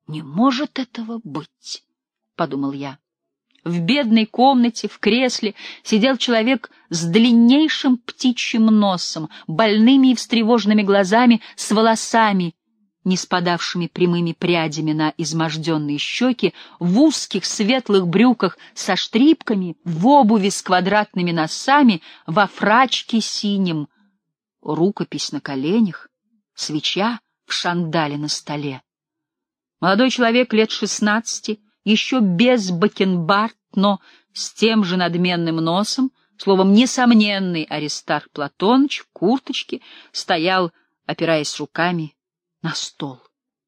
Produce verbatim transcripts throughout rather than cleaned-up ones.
«Не может этого быть», — подумал я. В бедной комнате, в кресле, сидел человек с длиннейшим птичьим носом, больными и встревоженными глазами, с волосами, не спадавшими прямыми прядями на изможденные щеки, в узких светлых брюках со штрипками, в обуви с квадратными носами, во фрачке синим, рукопись на коленях, свеча в шандале на столе. Молодой человек лет шестнадцати, еще без бакенбард, но с тем же надменным носом, словом, несомненный Аристарх Платоныч в курточке, стоял, опираясь руками на стол.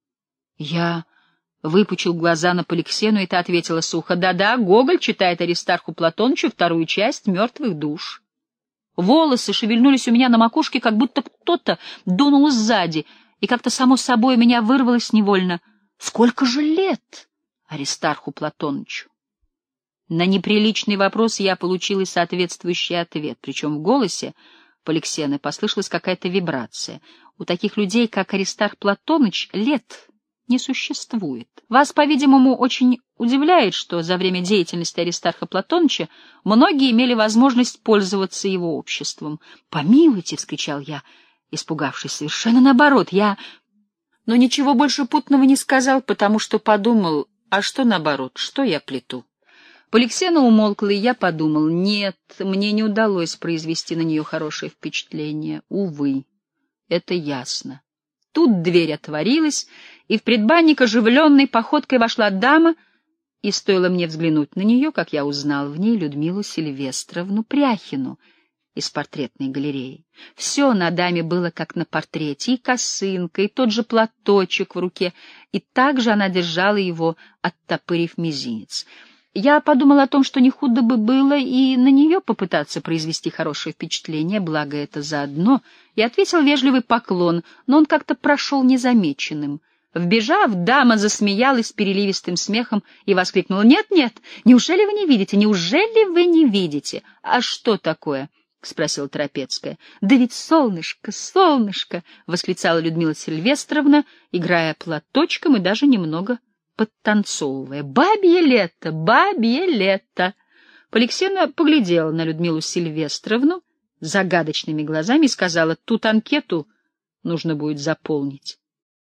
Я выпучил глаза на Поликсену, и та ответила сухо: «Да-да, Гоголь читает Аристарху Платонычу вторую часть «Мертвых душ». Волосы шевельнулись у меня на макушке, как будто кто-то дунул сзади, и как-то само собой у меня вырвалось невольно: «Сколько же лет Аристарху Платонычу?» На неприличный вопрос я получил и соответствующий ответ, причем в голосе Поликсены послышалась какая-то вибрация. У таких людей, как Аристарх Платоныч, лет не существует. Вас, по-видимому, очень удивляет, что за время деятельности Аристарха Платоныча многие имели возможность пользоваться его обществом. «Помилуйте!» — вскричал я, испугавшись. «Совершенно наоборот, я...» Но ничего больше путного не сказал, потому что подумал: а что наоборот, что я плету? Поликсена умолкла, и я подумал: нет, мне не удалось произвести на нее хорошее впечатление. Увы, это ясно. Тут дверь отворилась, и в предбанник оживленной походкой вошла дама, и стоило мне взглянуть на нее, как я узнал в ней Людмилу Сильвестровну Пряхину из портретной галереи. Все на даме было как на портрете: и косынка, и тот же платочек в руке, и также она держала его, оттопырив мизинец. Я подумал о том, что не худо бы было и на нее попытаться произвести хорошее впечатление, благо это заодно, и ответил вежливый поклон, но он как-то прошел незамеченным. Вбежав, дама засмеялась переливистым смехом и воскликнула: «Нет, нет, неужели вы не видите, неужели вы не видите?» «А что такое?» — спросила Трапецкая. «Да ведь солнышко, солнышко!» — восклицала Людмила Сильвестровна, играя платочком и даже немного подтанцовывая. «Бабье лето, бабье лето!» Поликсена поглядела на Людмилу Сильвестровну загадочными глазами и сказала: «Тут анкету нужно будет заполнить».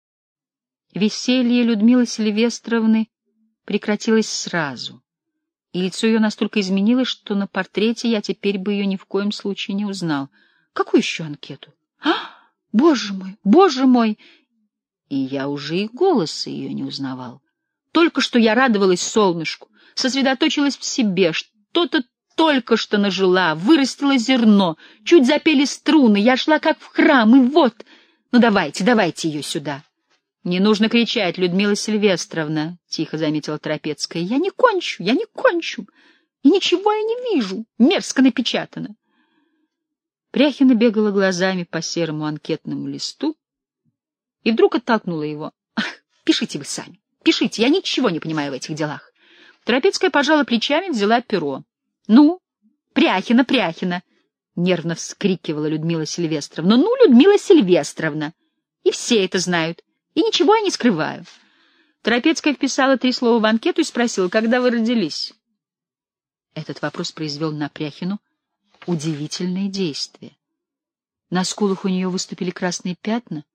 Веселье Людмилы Сильвестровны прекратилось сразу, и лицо ее настолько изменилось, что на портрете я теперь бы ее ни в коем случае не узнал. «Какую еще анкету? А, боже мой, боже мой!» И я уже и голоса ее не узнавал. Только что я радовалась солнышку, сосредоточилась в себе, что-то только что нажила, вырастило зерно, чуть запели струны, я шла как в храм, и вот... Ну давайте, давайте ее сюда. — Не нужно кричать, Людмила Сильвестровна, — тихо заметила Трапецкая. — Я не кончу, я не кончу, и ничего я не вижу, мерзко напечатано. Пряхина бегала глазами по серому анкетному листу и вдруг оттолкнула его. — Пишите вы сами. Пишите, я ничего не понимаю в этих делах. Трапецкая пожала плечами, взяла перо. — Ну, Пряхина, Пряхина! — нервно вскрикивала Людмила Сильвестровна. — Ну, Людмила Сильвестровна! И все это знают, и ничего я не скрываю. Трапецкая вписала три слова в анкету и спросила: когда вы родились? Этот вопрос произвел на Пряхину удивительное действие. На скулах у нее выступили красные пятна,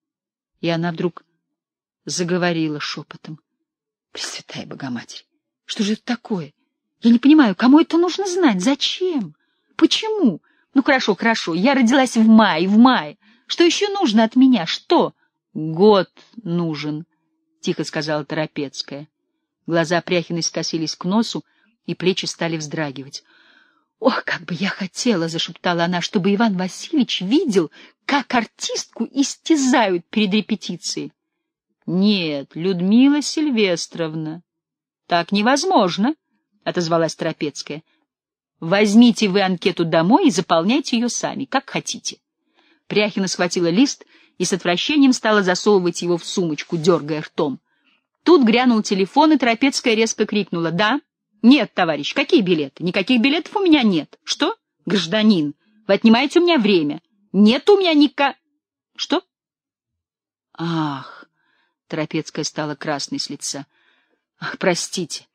и она вдруг заговорила шепотом: — Пресвятая Богоматерь, что же это такое? Я не понимаю, кому это нужно знать? Зачем? Почему? Ну, хорошо, хорошо, я родилась в мае, в мае. Что еще нужно от меня? Что? Год нужен, — тихо сказала Трапецкая. Глаза Пряхиной скосились к носу, и плечи стали вздрагивать. — Ох, как бы я хотела, — зашептала она, — чтобы Иван Васильевич видел, как артистку истязают перед репетицией. — Нет, Людмила Сильвестровна, так невозможно, — отозвалась Трапецкая. — Возьмите вы анкету домой и заполняйте ее сами, как хотите. Пряхина схватила лист и с отвращением стала засовывать его в сумочку, дергая ртом. Тут грянул телефон, и Трапецкая резко крикнула: — Да? Нет, товарищ, какие билеты? Никаких билетов у меня нет. Что? Гражданин, вы отнимаете у меня время. Нет у меня ника... Что? Ах! Торопецкая стала красной с лица. — Ах, простите,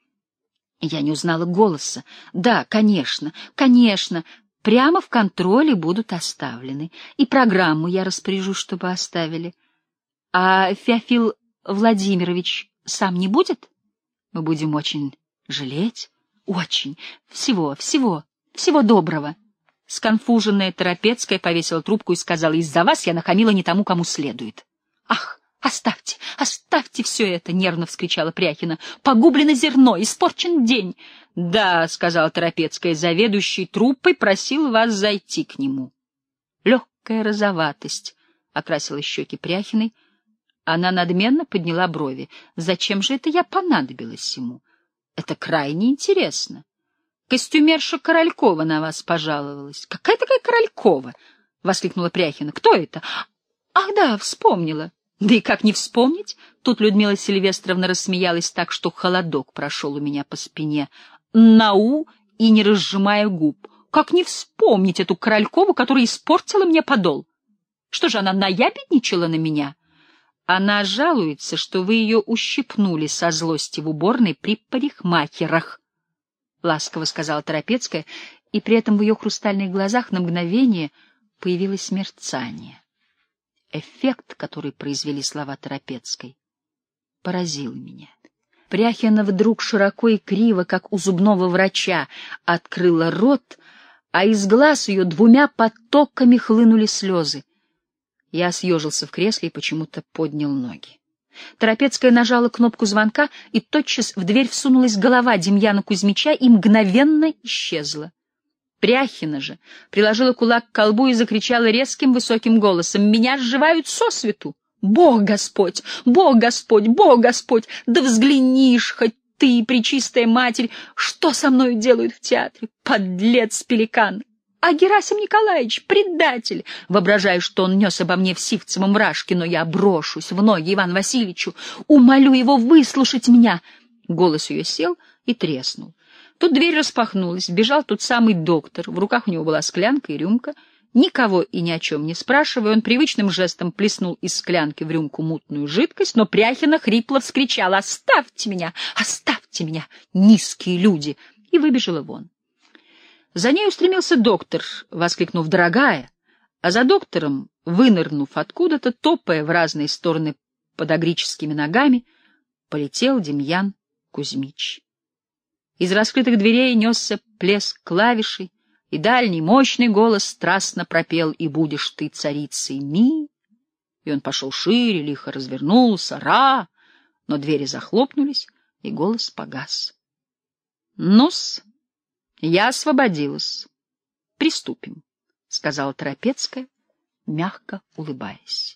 я не узнала голоса. Да, конечно, конечно, прямо в контроле будут оставлены. И программу я распоряжусь, чтобы оставили. А Феофил Владимирович сам не будет? Мы будем очень жалеть. Очень. Всего, всего, всего доброго. Сконфуженная Торопецкая повесила трубку и сказала: из-за вас я нахамила не тому, кому следует. Ах, оставьте, оставьте все это, нервно вскричала Пряхина. Погублено зерно, испорчен день. Да, сказала Торопецкая, заведующий труппой просил вас зайти к нему. Легкая розоватость окрасила щеки Пряхиной. Она надменно подняла брови. Зачем же это я понадобилась ему? Это крайне интересно. Костюмерша Королькова на вас пожаловалась. Какая такая Королькова? Воскликнула Пряхина. Кто это? Ах, да, вспомнила. Да и как не вспомнить? Тут Людмила Сильвестровна рассмеялась так, что холодок прошел у меня по спине. Нау и не разжимая губ. Как не вспомнить эту Королькову, которая испортила мне подол? Что же, она наябедничала на меня? Она жалуется, что вы ее ущипнули со злости в уборной при парикмахерах, — ласково сказала Торопецкая, и при этом в ее хрустальных глазах на мгновение появилось мерцание. Эффект, который произвели слова Торопецкой, поразил меня. Пряхина вдруг широко и криво, как у зубного врача, открыла рот, а из глаз ее двумя потоками хлынули слезы. Я съежился в кресле и почему-то поднял ноги. Торопецкая нажала кнопку звонка, и тотчас в дверь всунулась голова Демьяна Кузьмича и мгновенно исчезла. Пряхина же приложила кулак к колбу и закричала резким высоким голосом: «Меня сживают сосвету! Бог Господь! Бог Господь! Бог Господь! Да взглянишь хоть ты, пречистая Матерь, что со мною делают в театре! Подлец-пеликан! А Герасим Николаевич — предатель! Воображаю, что он нес обо мне в сивцевом рашке, но я брошусь в ноги Ивану Васильевичу, умолю его выслушать меня!» Голос ее сел и треснул. Тут дверь распахнулась, бежал тот самый доктор, в руках у него была склянка и рюмка. Никого и ни о чем не спрашивая, он привычным жестом плеснул из склянки в рюмку мутную жидкость, но Пряхина хрипло вскричала: «Оставьте меня! Оставьте меня, низкие люди!» и выбежала вон. За ней устремился доктор, воскликнув «Дорогая!», а за доктором, вынырнув откуда-то, топая в разные стороны подагрическими ногами, полетел Демьян Кузьмич. Из раскрытых дверей несся плеск клавишей, и дальний мощный голос страстно пропел: «И будешь ты царицей ми». И он пошел шире, лихо развернулся, ра, но двери захлопнулись, и голос погас. «Ну-с, я освободилась. Приступим», — сказала Торопецкая, мягко улыбаясь.